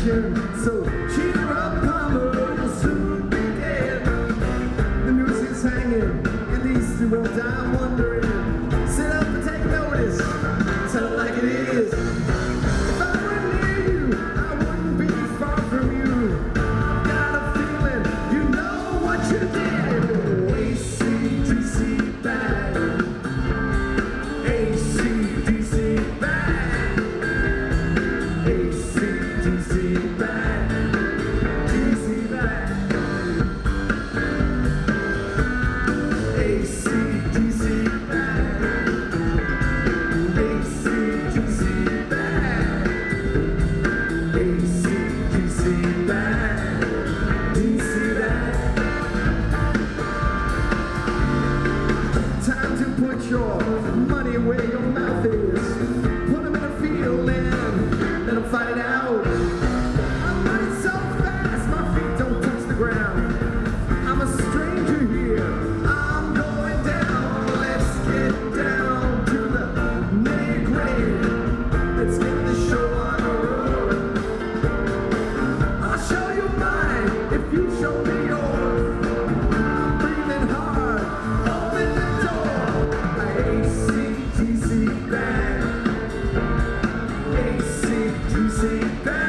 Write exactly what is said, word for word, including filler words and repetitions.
nation. So cheer up, Palmer, you'll soon be dead. The noose is hanging, at least you won't die wondering. Sit up and take notice, tell it like it is. If I were near you, I wouldn't be far from you. I've got a feeling you know what you did. A C D C bad. A C D C bad. A C D C bad. D C bad. A C D C bad. A C D C bad. A C D C bad. D C bad. Time to put your money where your mouth is. Put them in a field and let them fight it out. I'm running so fast, my feet don't touch the ground. I'm a stranger here, I'm going down. Let's get down to the nitty-gritty. Let's get the show on the road. I'll show you mine if you show me yours. I'm breathing hard, open the door. A C D C band. A C D C band.